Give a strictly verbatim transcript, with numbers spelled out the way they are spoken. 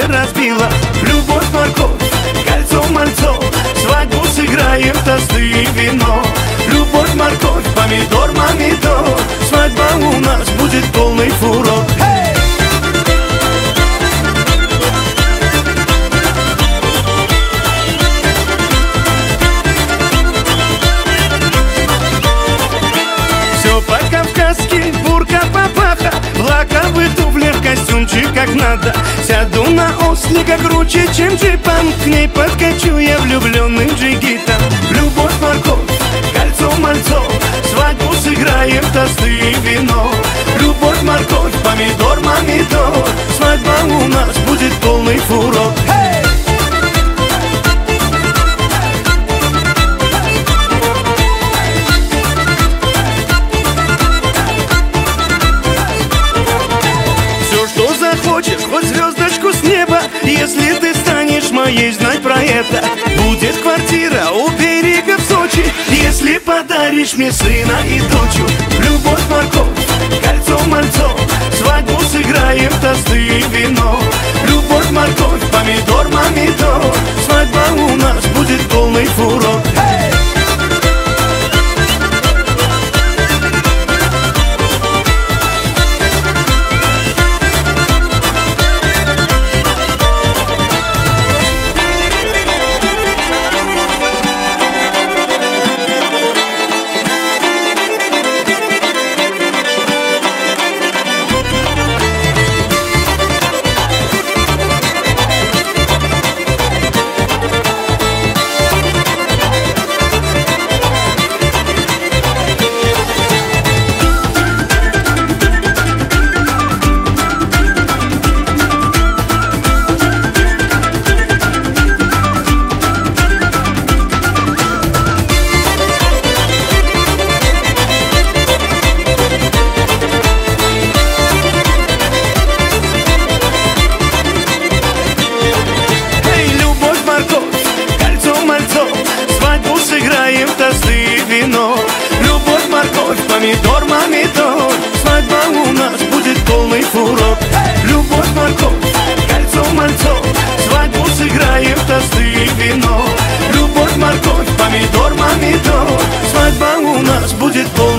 разбила. Любовь, морковь, кольцо, мальцо, свадьбу сыграем, тосты и вино. Любовь, морковь, помидор, помидор, свадьба у нас будет полный фурор. Все по-кавказски, бурка, папаха, лаковый туфли, костюмчик как надо. Сяду на ослика круче, чем джипом, к ней подкачу я влюбленным джигитом. Любовь, морковь, кольцо, мальцо, свадьбу сыграем, тосты и вино. Любовь, морковь, помидор, помидор, свадьба у нас будет полный фурор. Захочешь хоть звездочку с неба, если ты станешь моей, знать про это. Будет квартира у берега в Сочи, если подаришь мне сына и дочу. Любовь, морковь, кольцо, мальцо, свадьбу сыграем, тосты и вино. Любовь, морковь, помидор, помидор, свадьба у нас будет полный фурор. Тосты и вино. Любовь, морковь, помидор, помидор, свадьба у нас будет полный фурор. Любовь, морковь, кольцо, мальцо, свадьбу сыграем, тосты и вино. Любовь, морковь, помидор, помидор, свадьба у нас будет полный фурор.